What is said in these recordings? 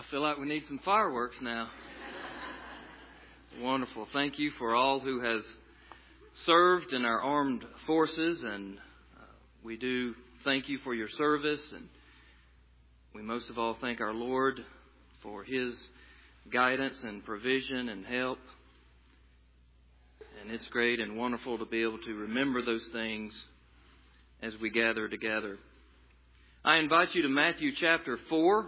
I feel like we need some fireworks now. Wonderful. Thank you for all who has served in our armed forces, and we do thank you for your service, and we most of all thank our Lord for His guidance and provision and help. And it's great and wonderful to be able to remember those things as we gather together. I invite you to Matthew chapter 4.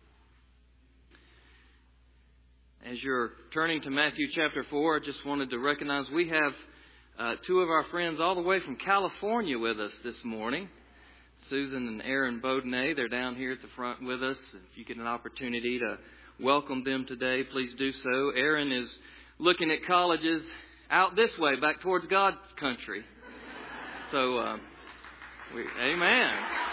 As you're turning to Matthew chapter 4, I just wanted to recognize we have two of our friends all the way from California with us this morning. Susan and Aaron Beaudenay, they're down here at the front with us. If you get an opportunity to welcome them today, please do so. Aaron is looking at colleges out this way, back towards God's country. So, amen.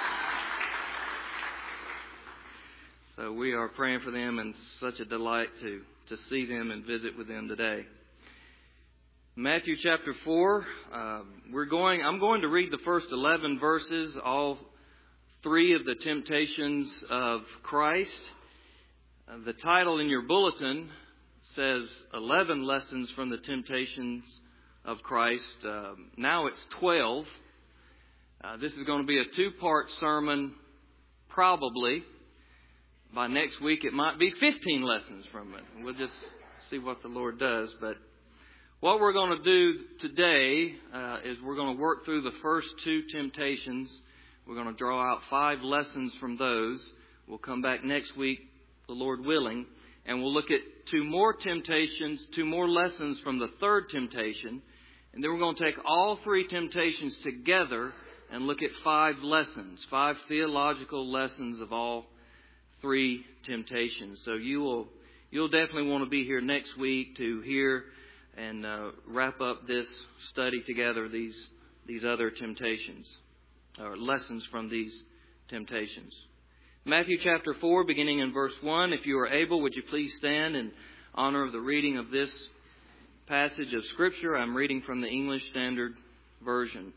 So we are praying for them, and such a delight to see them and visit with them today. Matthew chapter 4, I'm going to read the first 11 verses, all three of the temptations of Christ. The title in your bulletin says 11 lessons from the temptations of Christ. Now it's 12. This is going to be a two-part sermon, probably. By next week, it might be 15 lessons from it. We'll just see what the Lord does. But what we're going to do today is we're going to work through the first two temptations. We're going to draw out 5 lessons from those. We'll come back next week, the Lord willing, and we'll look at 2 more temptations, 2 more lessons from the third temptation. And then we're going to take all 3 temptations together and look at 5 lessons, 5 theological lessons of all 3 temptations. So you'll definitely want to be here next week to hear and wrap up this study together, these other temptations, or lessons from these temptations. Matthew chapter 4, beginning in verse 1. If you are able, would you please stand in honor of the reading of this passage of Scripture? I'm reading from the English Standard Version.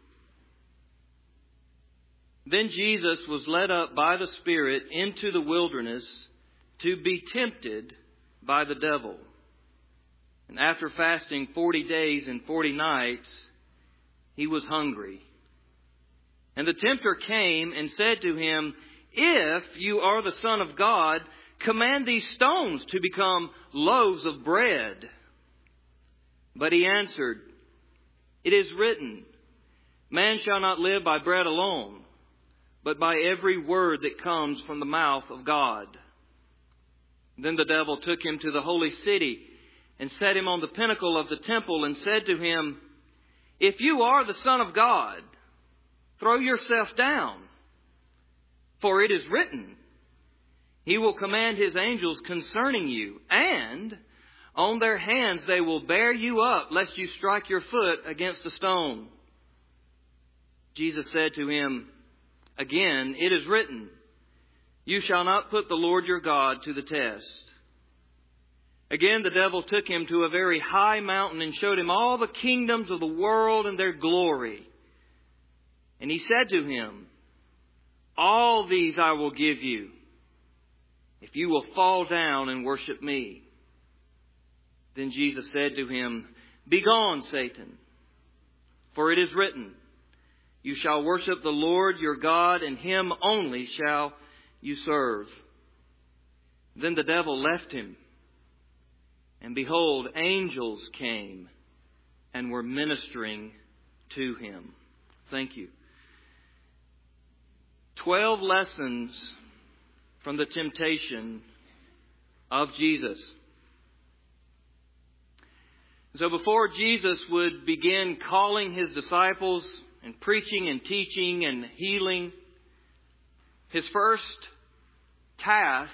Then Jesus was led up by the Spirit into the wilderness to be tempted by the devil. And after fasting 40 days and 40 nights, he was hungry. And the tempter came and said to him, "If you are the Son of God, command these stones to become loaves of bread." But he answered, "It is written, man shall not live by bread alone, but by every word that comes from the mouth of God." Then the devil took him to the holy city and set him on the pinnacle of the temple and said to him, "If you are the Son of God, throw yourself down. For it is written, He will command His angels concerning you, and on their hands they will bear you up, lest you strike your foot against a stone." Jesus said to him, "Again, it is written, you shall not put the Lord your God to the test." Again, the devil took him to a very high mountain and showed him all the kingdoms of the world and their glory. And he said to him, "All these I will give you, if you will fall down and worship me." Then Jesus said to him, "Begone, Satan, for it is written, you shall worship the Lord your God, and Him only shall you serve." Then the devil left him. And behold, angels came and were ministering to him. Thank you. 12 lessons from the temptation of Jesus. So before Jesus would begin calling His disciples and preaching and teaching and healing, His first task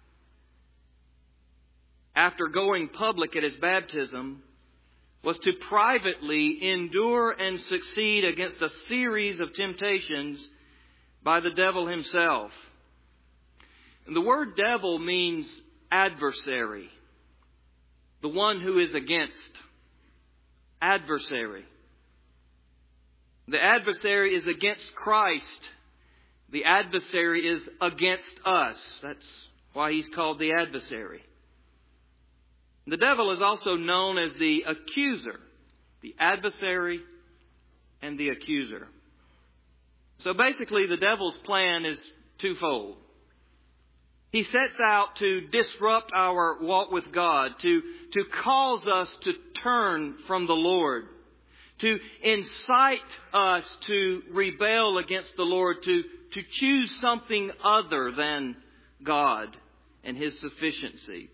after going public at His baptism was to privately endure and succeed against a series of temptations by the devil himself. And the word devil means adversary, the one who is against. Adversary. The adversary is against Christ. The adversary is against us. That's why he's called the adversary. The devil is also known as the accuser, the adversary and the accuser. So basically, the devil's plan is twofold. He sets out to disrupt our walk with God, to cause us to turn from the Lord, to incite us to rebel against the Lord, to choose something other than God and His sufficiency.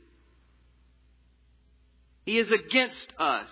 He is against us.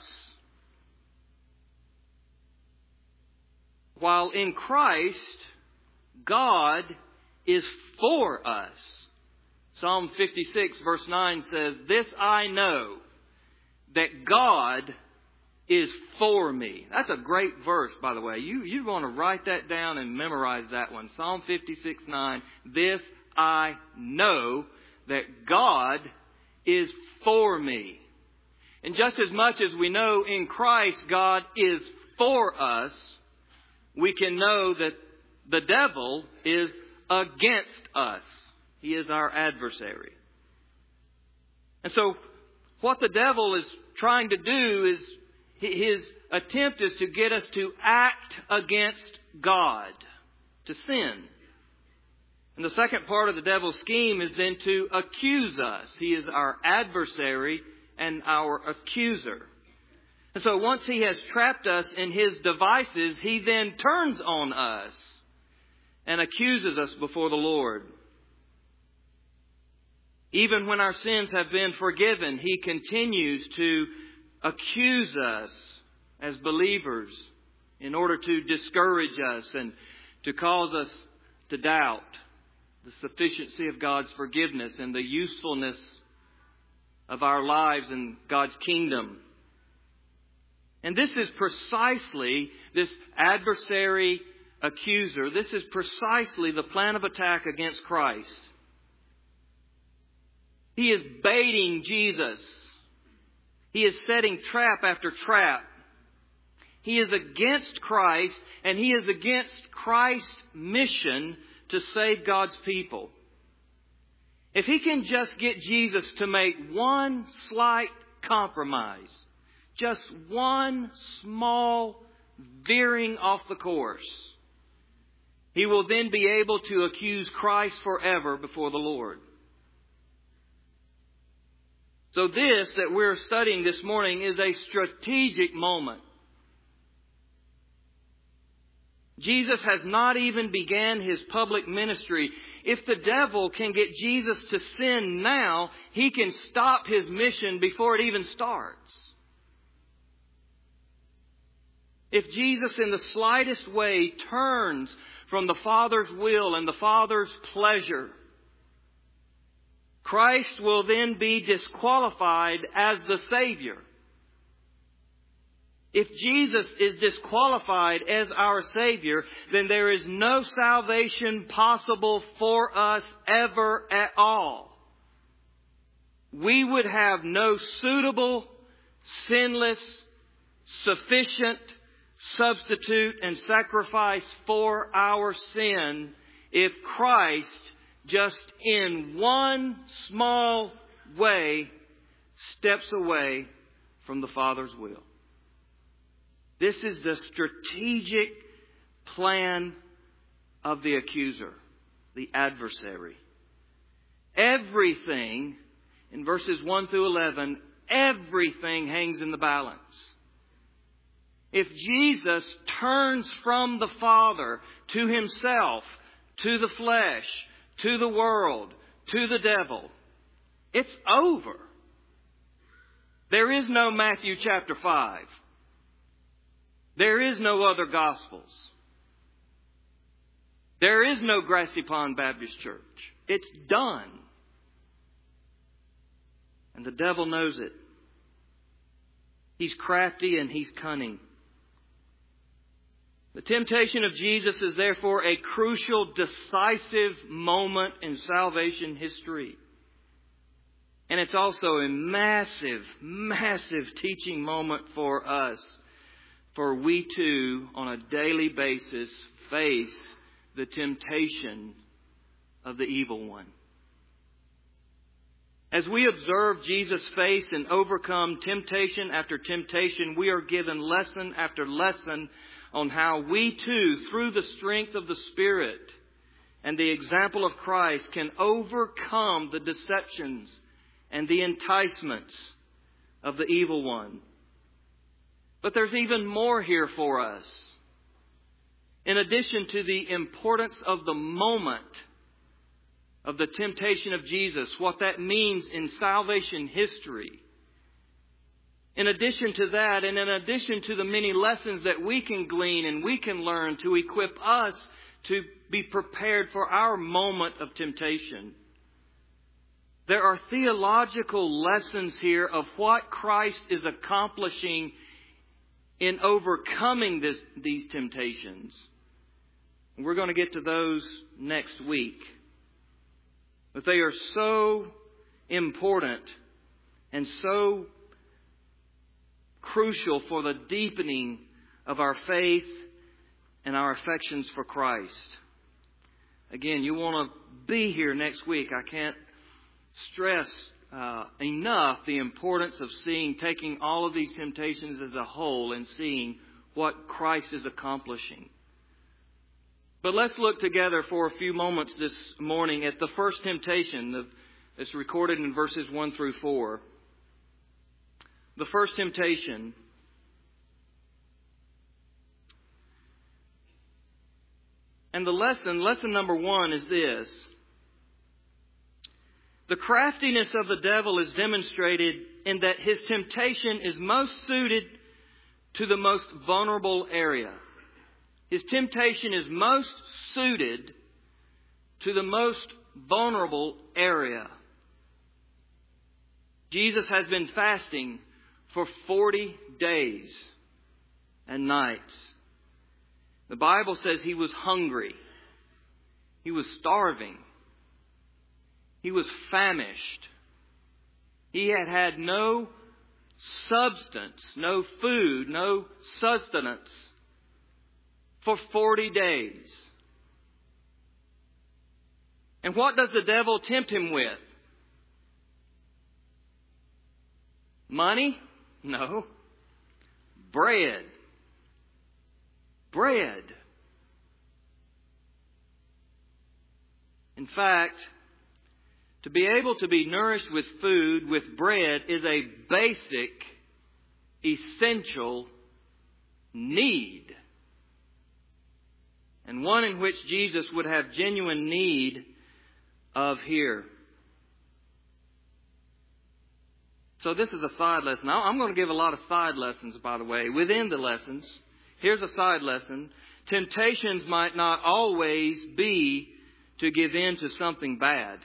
While in Christ, God is for us. Psalm 56 verse 9 says, "This I know, that God is for me." That's a great verse, by the way. You want to write that down and memorize that one. Psalm 56:9. "This I know, that God is for me." And just as much as we know in Christ God is for us, we can know that the devil is against us. He is our adversary. And so what the devil is trying to do is, his attempt is to get us to act against God, to sin. And the second part of the devil's scheme is then to accuse us. He is our adversary and our accuser. And so once he has trapped us in his devices, he then turns on us and accuses us before the Lord. Even when our sins have been forgiven, he continues to accuse us as believers in order to discourage us and to cause us to doubt the sufficiency of God's forgiveness and the usefulness of our lives in God's kingdom. And this is precisely, this adversary accuser, this is precisely the plan of attack against Christ. He is baiting Jesus. He is setting trap after trap. He is against Christ, and he is against Christ's mission to save God's people. If he can just get Jesus to make one slight compromise, just one small veering off the course, he will then be able to accuse Christ forever before the Lord. So this that we're studying this morning is a strategic moment. Jesus has not even began his public ministry. If the devil can get Jesus to sin now, he can stop his mission before it even starts. If Jesus in the slightest way turns from the Father's will and the Father's pleasure, Christ will then be disqualified as the Savior. If Jesus is disqualified as our Savior, then there is no salvation possible for us ever at all. We would have no suitable, sinless, sufficient substitute and sacrifice for our sin if Christ just in one small way steps away from the Father's will. This is the strategic plan of the accuser, the adversary. Everything, in verses 1 through 11, everything hangs in the balance. If Jesus turns from the Father to himself, to the flesh, to the world, to the devil, it's over. There is no Matthew chapter 5. There is no other Gospels. There is no Grassy Pond Baptist Church. It's done. And the devil knows it. He's crafty and he's cunning. The temptation of Jesus is therefore a crucial, decisive moment in salvation history. And it's also a massive, massive teaching moment for us. For we too, on a daily basis, face the temptation of the evil one. As we observe Jesus face and overcome temptation after temptation, we are given lesson after lesson on how we too, through the strength of the Spirit and the example of Christ, can overcome the deceptions and the enticements of the evil one. But there's even more here for us. In addition to the importance of the moment of the temptation of Jesus, what that means in salvation history. In addition to that, and in addition to the many lessons that we can glean and we can learn to equip us to be prepared for our moment of temptation, there are theological lessons here of what Christ is accomplishing in overcoming these temptations. We're going to get to those next week. But they are so important and so crucial for the deepening of our faith and our affections for Christ. Again, you want to be here next week. I can't stress enough the importance of taking all of these temptations as a whole and seeing what Christ is accomplishing. But let's look together for a few moments this morning at the first temptation that's recorded in verses 1 through 4. The first temptation. And the lesson number 1 is this. The craftiness of the devil is demonstrated in that his temptation is most suited to the most vulnerable area. His temptation is most suited to the most vulnerable area. Jesus has been fasting for 40 days and nights. The Bible says he was hungry. He was starving. He was famished. He had had no substance, no food, no sustenance for 40 days. And what does the devil tempt him with? Money? No. Bread. Bread. In fact, to be able to be nourished with food, with bread, is a basic, essential need. And one in which Jesus would have genuine need of here. So this is a side lesson. Now, I'm going to give a lot of side lessons, by the way, within the lessons. Here's a side lesson. Temptations might not always be to give in to something bad.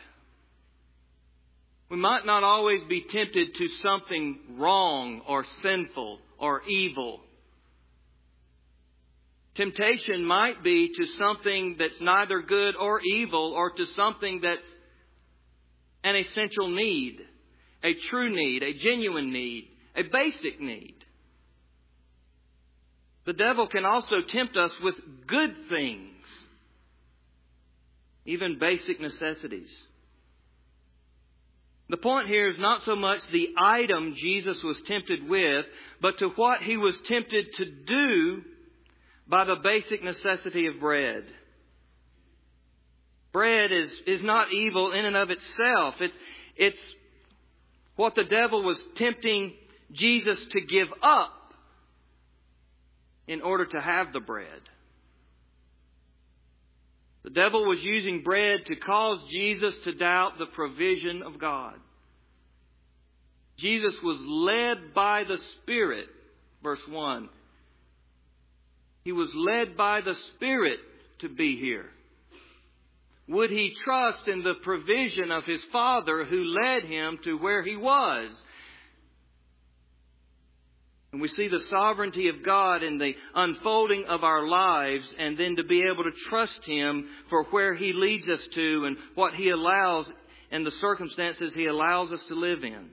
We might not always be tempted to something wrong or sinful or evil. Temptation might be to something that's neither good or evil, or to something that's an essential need, a true need, a genuine need, a basic need. The devil can also tempt us with good things, even basic necessities. The point here is not so much the item Jesus was tempted with, but to what he was tempted to do by the basic necessity of bread. Bread is not evil in and of itself. It's what the devil was tempting Jesus to give up in order to have the bread. The devil was using bread to cause Jesus to doubt the provision of God. Jesus was led by the Spirit, verse 1. He was led by the Spirit to be here. Would he trust in the provision of his Father who led him to where he was? And we see the sovereignty of God in the unfolding of our lives, and then to be able to trust him for where he leads us to and what he allows and the circumstances he allows us to live in.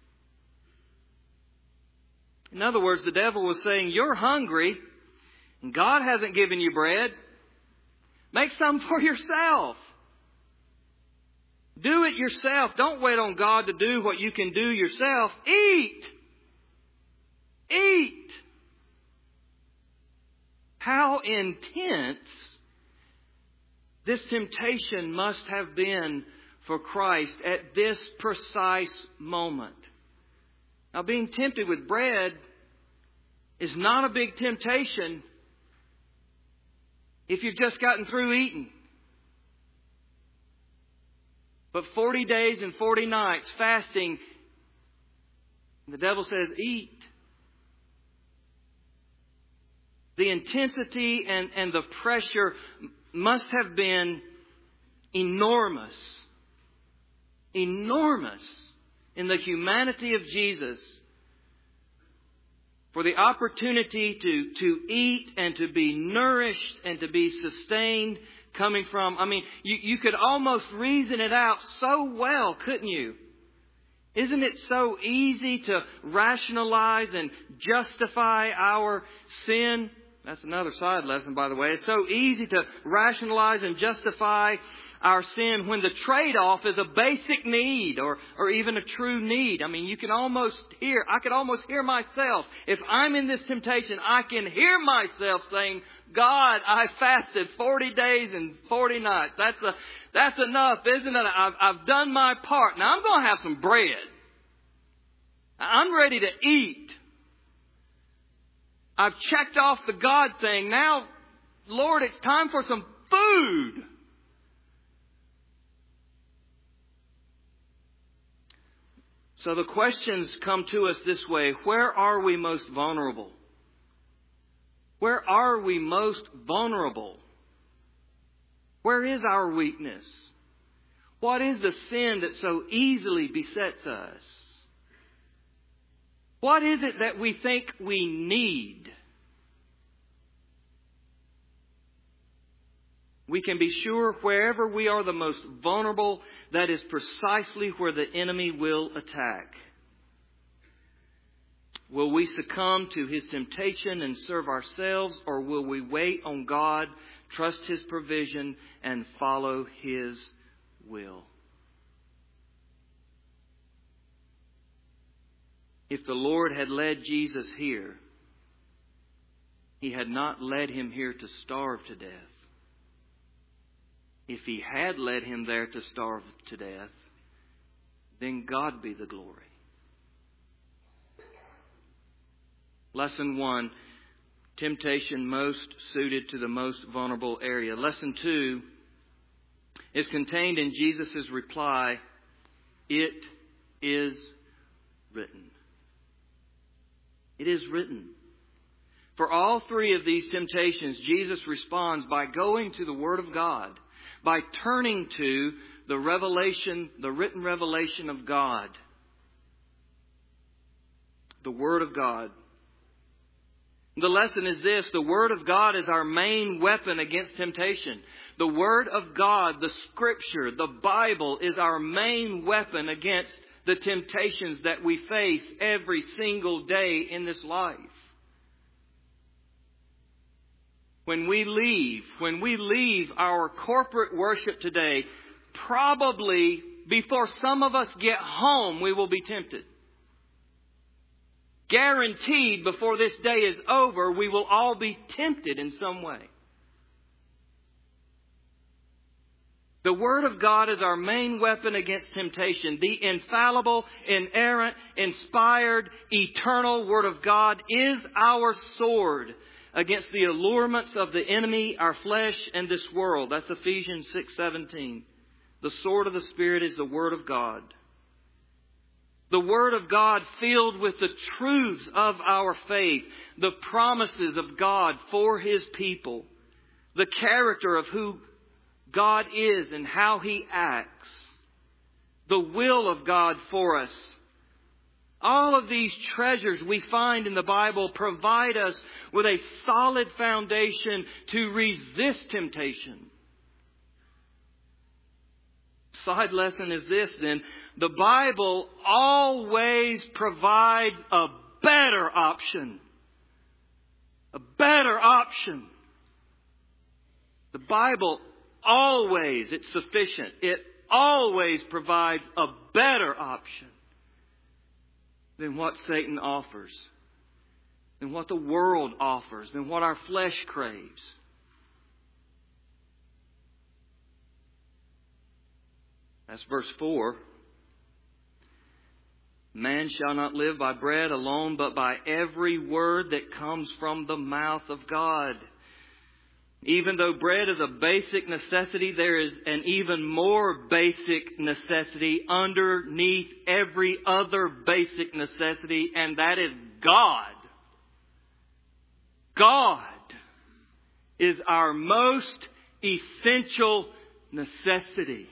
In other words, the devil was saying, you're hungry and God hasn't given you bread. Make some for yourself. Do it yourself. Don't wait on God to do what you can do yourself. Eat. Eat. How intense this temptation must have been for Christ at this precise moment. Now, being tempted with bread is not a big temptation if you've just gotten through eating. But 40 days and 40 nights fasting, the devil says, eat. The intensity and the pressure must have been enormous. Enormous in the humanity of Jesus. For the opportunity to eat and to be nourished and to be sustained coming from, you could almost reason it out so well, couldn't you? Isn't it so easy to rationalize and justify our sin? That's another side lesson, by the way. It's so easy to rationalize and justify our sin when the trade-off is a basic need or even a true need. I could almost hear myself. If I'm in this temptation, I can hear myself saying, God, I fasted 40 days and 40 nights. That's enough, isn't it? I've done my part. Now I'm going to have some bread. I'm ready to eat. I've checked off the God thing. Now, Lord, it's time for some food. So the questions come to us this way. Where are we most vulnerable? Where are we most vulnerable? Where is our weakness? What is the sin that so easily besets us? What is it that we think we need? We can be sure wherever we are the most vulnerable, that is precisely where the enemy will attack. Will we succumb to his temptation and serve ourselves, or will we wait on God, trust his provision, and follow his will? If the Lord had led Jesus here, he had not led him here to starve to death. If he had led him there to starve to death, then God be the glory. Lesson 1, temptation most suited to the most vulnerable area. Lesson 2 is contained in Jesus' reply, it is written. It is written. For all three of these temptations, Jesus responds by going to the Word of God, by turning to the revelation, the written revelation of God. The Word of God. The lesson is this: the Word of God is our main weapon against temptation. The Word of God, the Scripture, the Bible, is our main weapon against the temptations that we face every single day in this life. When we leave our corporate worship today, probably before some of us get home, we will be tempted. Guaranteed before this day is over, we will all be tempted in some way. The Word of God is our main weapon against temptation. The infallible, inerrant, inspired, eternal Word of God is our sword against the allurements of the enemy, our flesh, and this world. That's Ephesians 6:17. The sword of the Spirit is the Word of God. The Word of God filled with the truths of our faith, the promises of God for His people, the character of who God is and how He acts, the will of God for us. All of these treasures we find in the Bible provide us with a solid foundation to resist temptation. Side lesson is this then: the Bible always provides a better option. A better option. The Bible always, it's sufficient. It always provides a better option than what Satan offers, than what the world offers, than what our flesh craves. That's verse 4. Man shall not live by bread alone, but by every word that comes from the mouth of God. Even though bread is a basic necessity, there is an even more basic necessity underneath every other basic necessity, and that is God. God is our most essential necessity.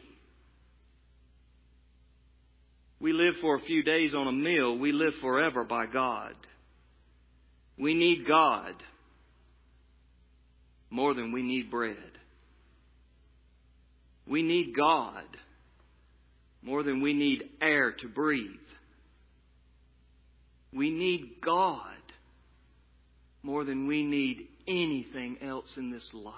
We live for a few days on a meal. We live forever by God. We need God more than we need bread. We need God more than we need air to breathe. We need God more than we need anything else in this life.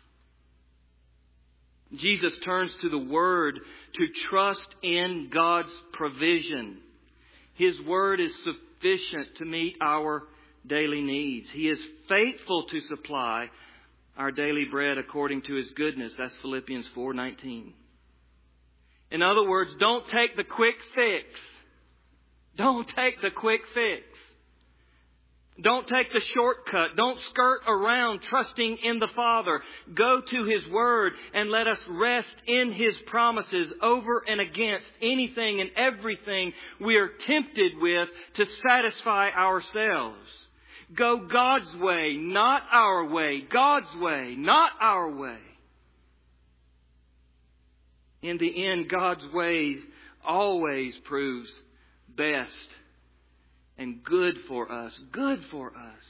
Jesus turns to the Word to trust in God's provision. His Word is sufficient to meet our daily needs. He is faithful to supply our daily bread according to His goodness. That's Philippians 4:19. In other words, don't take the quick fix. Don't take the quick fix. Don't take the shortcut. Don't skirt around trusting in the Father. Go to His Word and let us rest in His promises over and against anything and everything we are tempted with to satisfy ourselves. Go God's way, not our way. God's way, not our way. In the end, God's way always proves best and good for us. Good for us.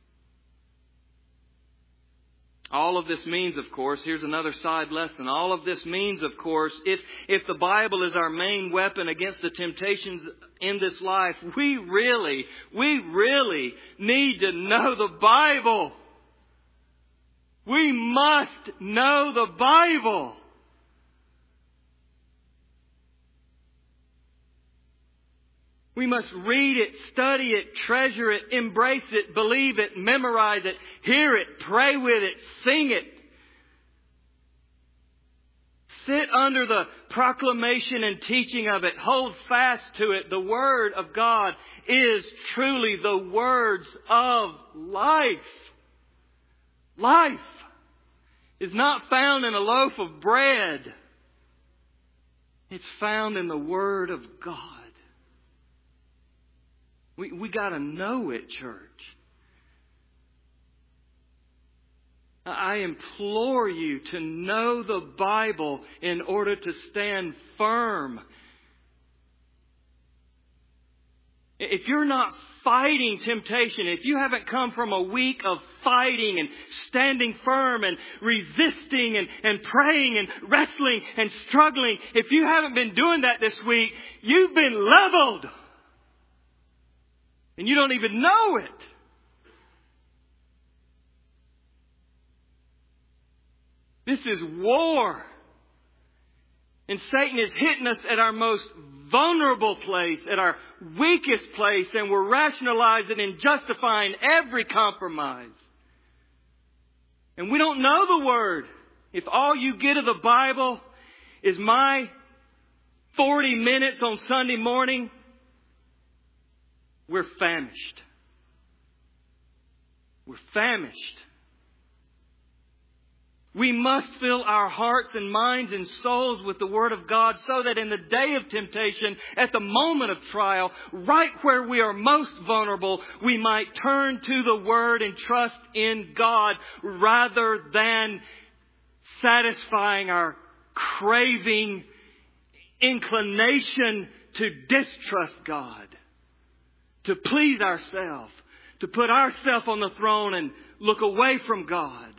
All of this means, of course, here's another side lesson. All of this means, of course, if the Bible is our main weapon against the temptations in this life, we really need to know the Bible. We must know the Bible. We must read it, study it, treasure it, embrace it, believe it, memorize it, hear it, pray with it, sing it. Sit under the proclamation and teaching of it. Hold fast to it. The Word of God is truly the words of life. Life is not found in a loaf of bread. It's found in the Word of God. We got to know it, church. I implore you to know the Bible in order to stand firm. If you're not fighting temptation, if you haven't come from a week of fighting and standing firm and resisting and praying and wrestling and struggling, if you haven't been doing that this week, you've been leveled. And you don't even know it. This is war. And Satan is hitting us at our most vulnerable place, at our weakest place, and we're rationalizing and justifying every compromise. And we don't know the Word. If all you get of the Bible is my 40 minutes on Sunday morning, we're famished. We're famished. We must fill our hearts and minds and souls with the Word of God so that in the day of temptation, at the moment of trial, right where we are most vulnerable, we might turn to the Word and trust in God rather than satisfying our craving inclination to distrust God. To please ourselves, to put ourselves on the throne and look away from God.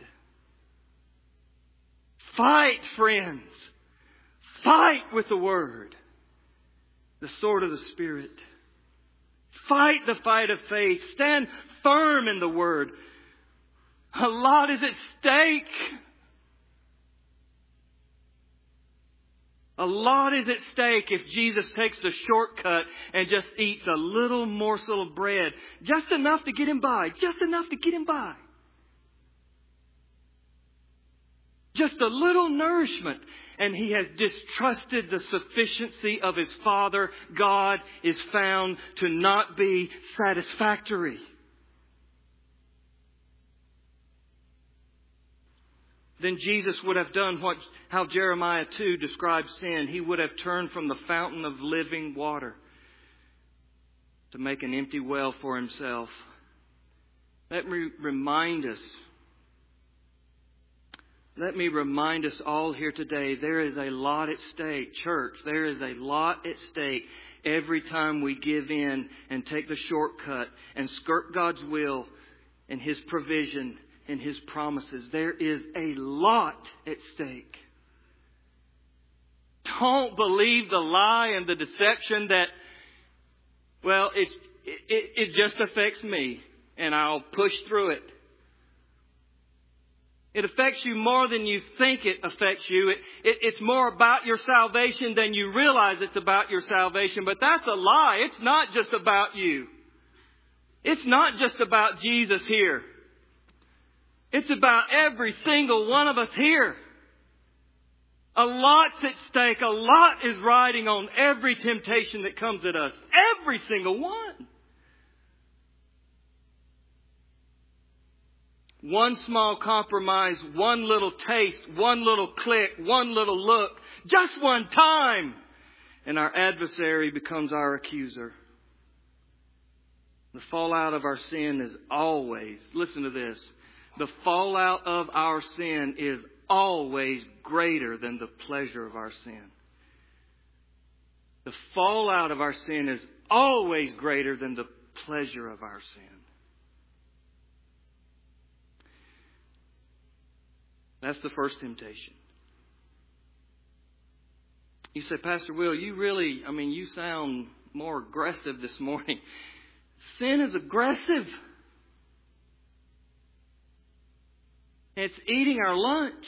Fight, friends. Fight with the Word, the sword of the Spirit. Fight the fight of faith. Stand firm in the Word. A lot is at stake. A lot is at stake if Jesus takes the shortcut and just eats a little morsel of bread. Just enough to get him by. Just enough to get him by. Just a little nourishment. And he has distrusted the sufficiency of his Father. God is found to not be satisfactory. Then Jesus would have done how Jeremiah 2 describes sin. He would have turned from the fountain of living water to make an empty well for himself. Let me remind us all here today, there is a lot at stake. Church, there is a lot at stake every time we give in and take the shortcut and skirt God's will and His provision and His promises. There is a lot at stake. Don't believe the lie and the deception that, well, it just affects me and I'll push through it. It affects you more than you think it affects you. It's more about your salvation than you realize it's about your salvation. But that's a lie. It's not just about you. It's not just about Jesus here. It's about every single one of us here. A lot's at stake. A lot is riding on every temptation that comes at us. Every single one. One small compromise, one little taste, one little click, one little look, just one time, and our adversary becomes our accuser. The fallout of our sin is always, listen to this, the fallout of our sin is always greater than the pleasure of our sin. The fallout of our sin is always greater than the pleasure of our sin. That's the first temptation. You say, Pastor Will, you sound more aggressive this morning. Sin is aggressive. It's eating our lunch.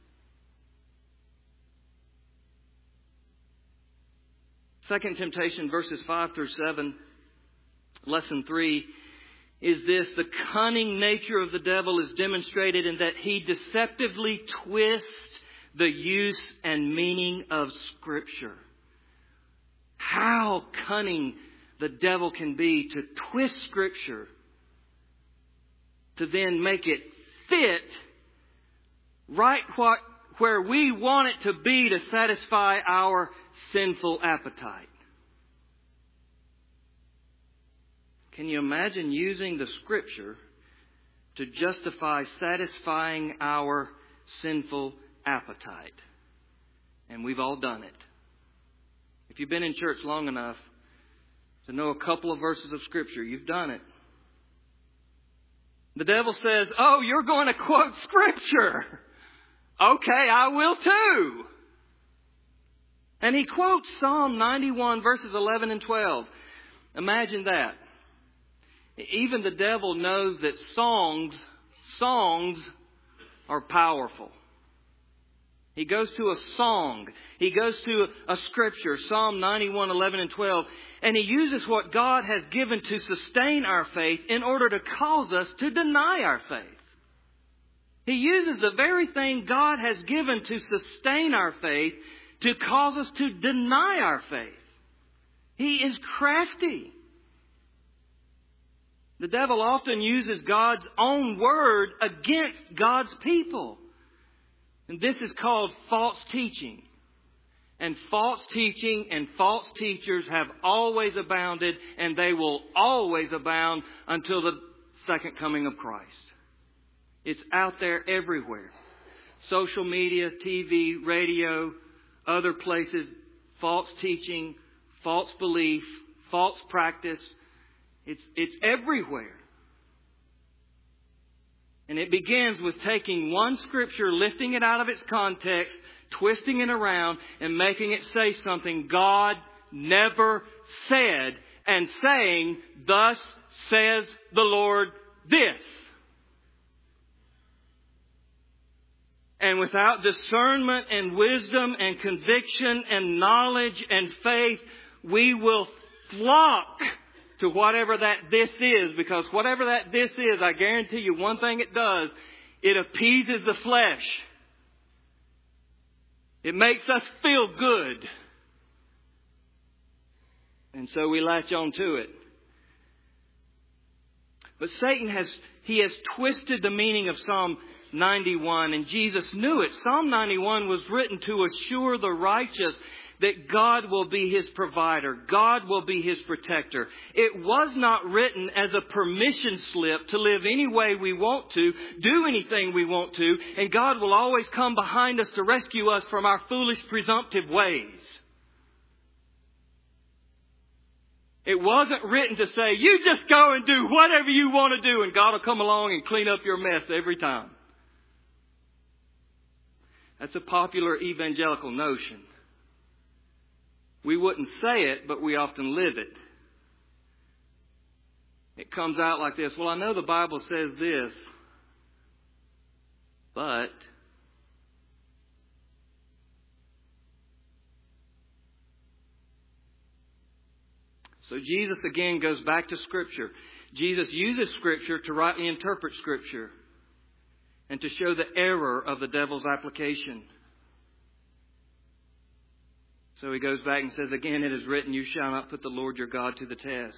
Second temptation, verses 5 through 7, lesson 3, is this: the cunning nature of the devil is demonstrated in that he deceptively twists the use and meaning of Scripture. How cunning the devil can be to twist Scripture to then make it fit right where we want it to be to satisfy our sinful appetite. Can you imagine using the Scripture to justify satisfying our sinful appetite? And we've all done it. If you've been in church long enough to know a couple of verses of Scripture, you've done it. The devil says, oh, you're going to quote Scripture. Okay, I will too. And he quotes Psalm 91 verses 11 and 12. Imagine that. Even the devil knows that songs are powerful. He goes to a song. He goes to a scripture, Psalm 91, 11 and 12. And he uses what God has given to sustain our faith in order to cause us to deny our faith. He uses the very thing God has given to sustain our faith to cause us to deny our faith. He is crafty. The devil often uses God's own word against God's people. And this is called false teaching. And false teaching and false teachers have always abounded, and they will always abound until the second coming of Christ. It's out there everywhere. Social media, TV, radio, other places, false teaching, false belief, false practice. It's everywhere. And it begins with taking one scripture, lifting it out of its context, twisting it around, and making it say something God never said, and saying, thus says the Lord this. And without discernment and wisdom and conviction and knowledge and faith, we will flock to whatever that this is. Because whatever that this is, I guarantee you one thing it does, it appeases the flesh. It makes us feel good. And so we latch on to it. But Satan has twisted the meaning of Psalm 91, and Jesus knew it. Psalm 91 was written to assure the righteous that God will be his provider. God will be his protector. It was not written as a permission slip to live any way we want to, do anything we want to, and God will always come behind us to rescue us from our foolish, presumptive ways. It wasn't written to say, you just go and do whatever you want to do and God will come along and clean up your mess every time. That's a popular evangelical notion. We wouldn't say it, but we often live it. It comes out like this. Well, I know the Bible says this, but... So Jesus again goes back to Scripture. Jesus uses Scripture to rightly interpret Scripture and to show the error of the devil's application. So he goes back and says, again, it is written, you shall not put the Lord your God to the test.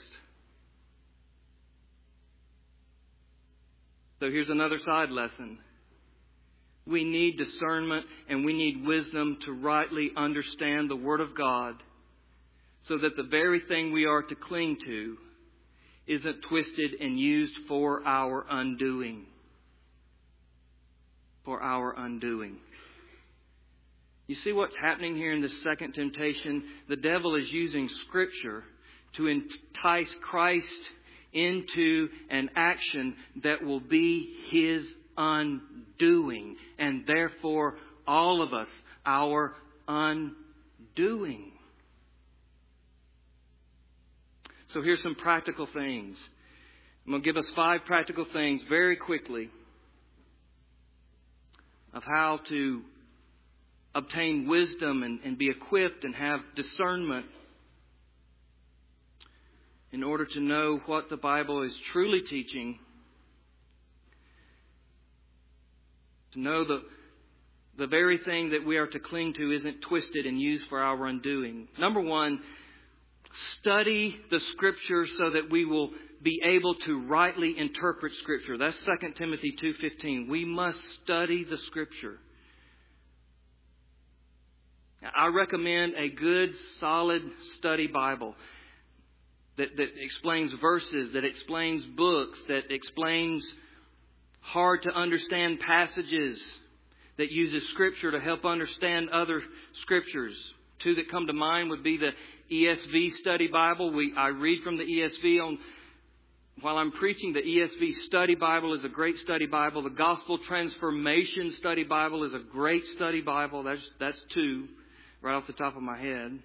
So here's another side lesson. We need discernment and we need wisdom to rightly understand the Word of God, so that the very thing we are to cling to isn't twisted and used for our undoing. For our undoing. You see what's happening here in this second temptation? The devil is using Scripture to entice Christ into an action that will be his undoing. And therefore, all of us, our undoing. So here's some practical things. I'm going to give us 5 practical things very quickly of how to obtain wisdom and be equipped and have discernment in order to know what the Bible is truly teaching. To know the very thing that we are to cling to isn't twisted and used for our undoing. Number 1, study the Scripture so that we will be able to rightly interpret Scripture. That's 2 Timothy 2:15. We must study the Scripture. I recommend a good, solid study Bible that explains verses, that explains books, that explains hard to understand passages, that uses Scripture to help understand other Scriptures. 2 that come to mind would be the ESV Study Bible. I read from the ESV while I'm preaching. The ESV Study Bible is a great study Bible. The Gospel Transformation Study Bible is a great study Bible. That's 2 right off the top of my head.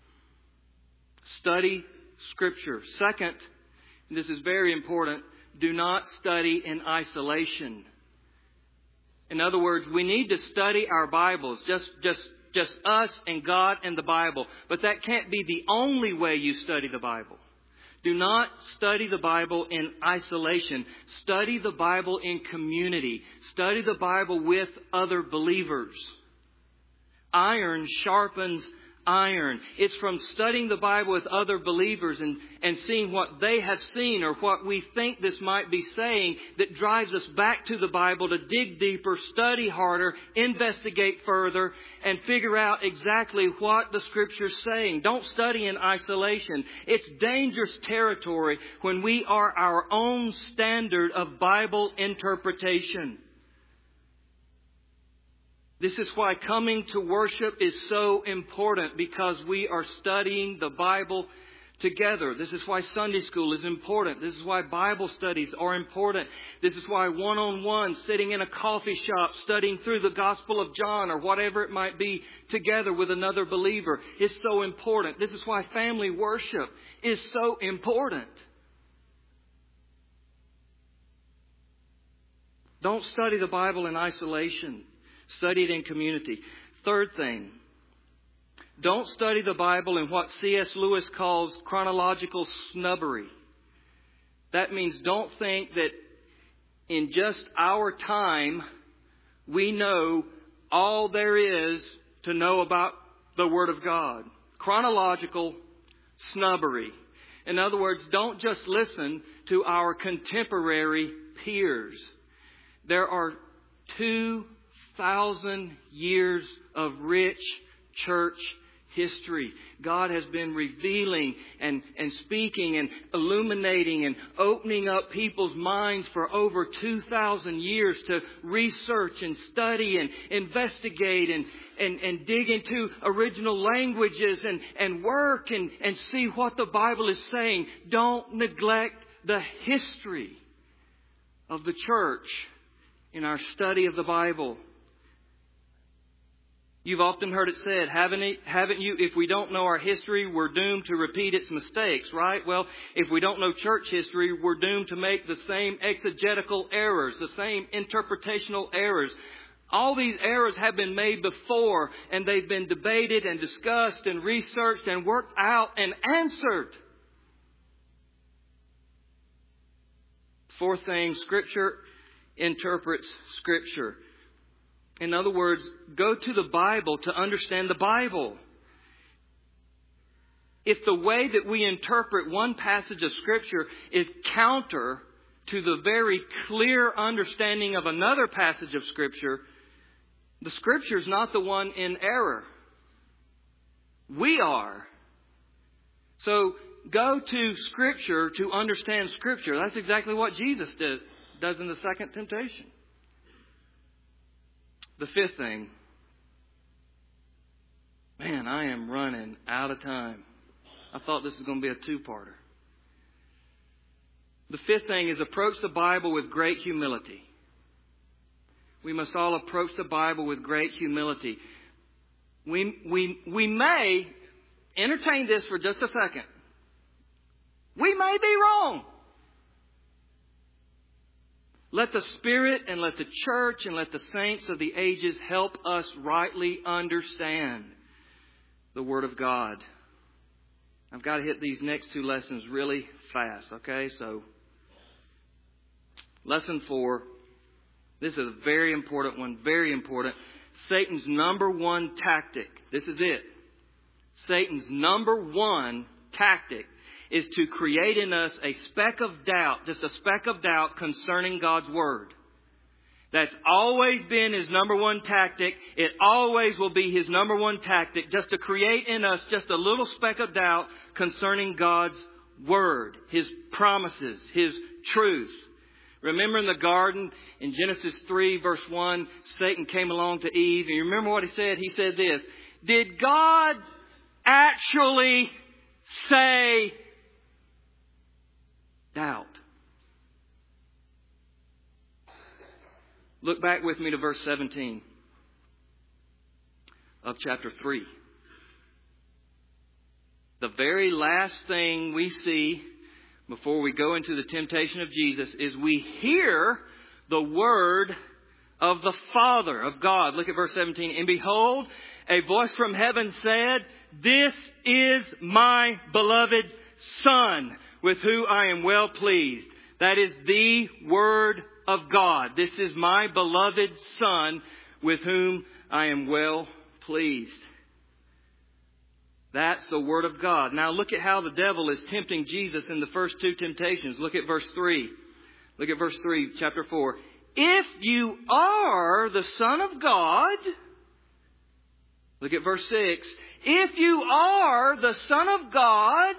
Study Scripture. Second, and this is very important, do not study in isolation. In other words, we need to study our Bibles. Just us and God and the Bible. But that can't be the only way you study the Bible. Do not study the Bible in isolation. Study the Bible in community. Study the Bible with other believers. Iron sharpens iron. It's from studying the Bible with other believers and seeing what they have seen or what we think this might be saying that drives us back to the Bible to dig deeper, study harder, investigate further, and figure out exactly what the Scripture's saying. Don't study in isolation. It's dangerous territory when we are our own standard of Bible interpretation. This is why coming to worship is so important, because we are studying the Bible together. This is why Sunday school is important. This is why Bible studies are important. This is why one-on-one, sitting in a coffee shop, studying through the Gospel of John or whatever it might be together with another believer is so important. This is why family worship is so important. Don't study the Bible in isolation. Study it in community. Third thing, don't study the Bible in what C.S. Lewis calls chronological snubbery. That means don't think that in just our time we know all there is to know about the Word of God. Chronological snubbery. In other words, don't just listen to our contemporary peers. There are 2,000 years of rich church history. God has been revealing and speaking and illuminating and opening up people's minds for over 2,000 years to research and study and investigate and dig into original languages and work and see what the Bible is saying. Don't neglect the history of the church in our study of the Bible. You've often heard it said, haven't you? If we don't know our history, we're doomed to repeat its mistakes, right? Well, if we don't know church history, we're doomed to make the same exegetical errors, the same interpretational errors. All these errors have been made before, and they've been debated and discussed and researched and worked out and answered. Fourth thing, Scripture interprets Scripture. In other words, go to the Bible to understand the Bible. If the way that we interpret one passage of Scripture is counter to the very clear understanding of another passage of Scripture, the Scripture is not the one in error. We are. So go to Scripture to understand Scripture. That's exactly what Jesus does in the second temptation. The fifth thing. Man, I am running out of time. I thought this was going to be a two-parter. The fifth thing is approach the Bible with great humility. We must all approach the Bible with great humility. We may entertain this for just a second. We may be wrong. Let the Spirit and let the church and let the saints of the ages help us rightly understand the Word of God. I've got to hit these next two lessons really fast, okay? So, lesson 4. This is a very important one, very important. Satan's number one tactic. This is it. Satan's number one tactic is to create in us a speck of doubt, just a speck of doubt concerning God's Word. That's always been his number one tactic. It always will be his number one tactic, just to create in us just a little speck of doubt concerning God's Word, His promises, His truth. Remember in the garden, in Genesis 3, verse 1, Satan came along to Eve. And you remember what he said? He said this, did God actually say doubt? Look back with me to verse 17 of chapter 3. The very last thing we see before we go into the temptation of Jesus is we hear the word of the Father, of God. Look at verse 17. And behold, a voice from heaven said, this is my beloved Son, with whom I am well pleased. That is the Word of God. This is my beloved Son, with whom I am well pleased. That's the Word of God. Now look at how the devil is tempting Jesus in the first two temptations. Look at verse 3. Look at verse 3, chapter 4. If you are the Son of God, look at verse 6. If you are the Son of God,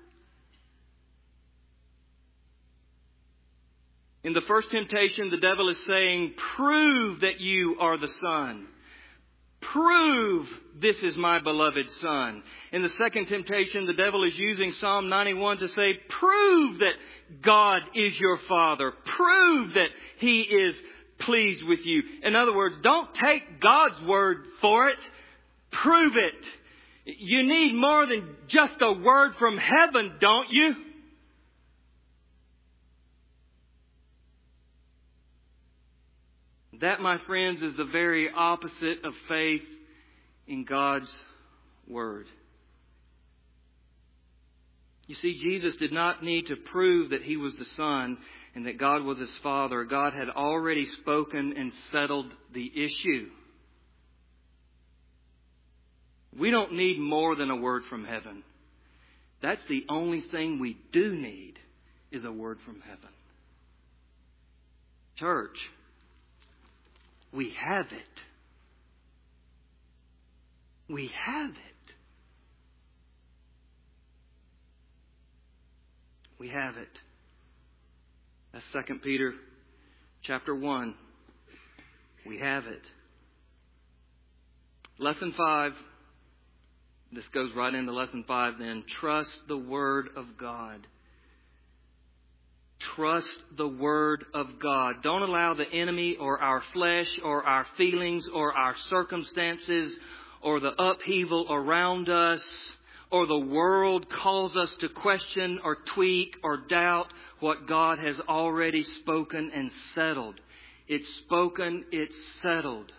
in the first temptation, the devil is saying, prove that you are the Son. Prove this is my beloved Son. In the second temptation, the devil is using Psalm 91 to say, prove that God is your Father. Prove that He is pleased with you. In other words, don't take God's word for it. Prove it. You need more than just a word from heaven, don't you? That, my friends, is the very opposite of faith in God's Word. You see, Jesus did not need to prove that He was the Son and that God was His Father. God had already spoken and settled the issue. We don't need more than a word from heaven. That's the only thing we do need, is a word from heaven. Church, we have it. We have it. We have it. That's 2 Peter chapter 1. We have it. Lesson 5. This goes right into lesson 5 then. Trust the Word of God. Trust the Word of God. Don't allow the enemy or our flesh or our feelings or our circumstances or the upheaval around us or the world cause us to question or tweak or doubt what God has already spoken and settled. It's spoken, it's settled.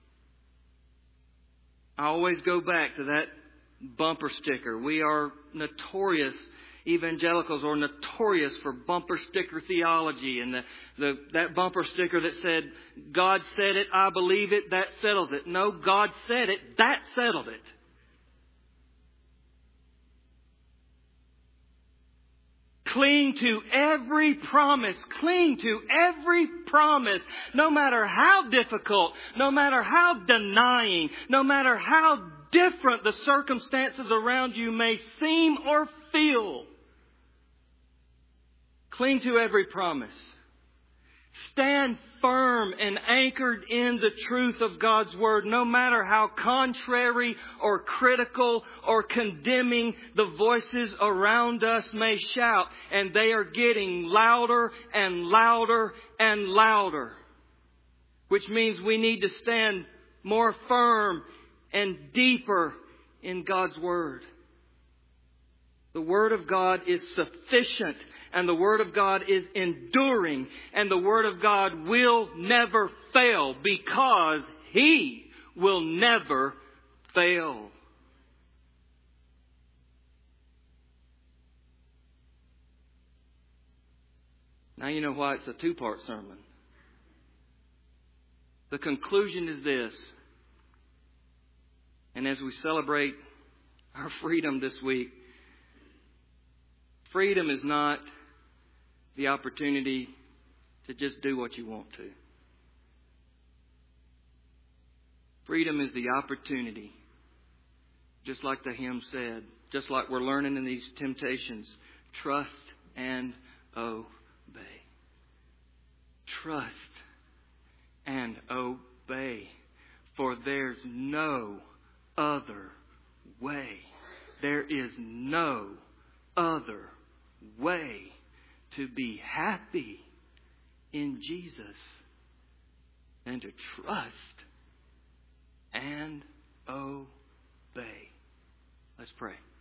I always go back to that bumper sticker. We are notorious, evangelicals are notorious for bumper sticker theology. And that bumper sticker that said, God said it, I believe it, that settles it. No, God said it, that settled it. Cling to every promise. Cling to every promise. No matter how difficult, no matter how denying, no matter how different the circumstances around you may seem or feel. Cling to every promise. Stand firm and anchored in the truth of God's Word, no matter how contrary or critical or condemning the voices around us may shout. And they are getting louder and louder and louder. Which means we need to stand more firm and deeper in God's Word. The Word of God is sufficient, and the Word of God is enduring, and the Word of God will never fail because He will never fail. Now you know why it's a two-part sermon. The conclusion is this. And as we celebrate our freedom this week, freedom is not the opportunity to just do what you want to. Freedom is the opportunity, just like the hymn said, just like we're learning in these temptations, trust and obey. Trust and obey, for there's no other way. There is no other way to be happy in Jesus than to trust and obey. Let's pray.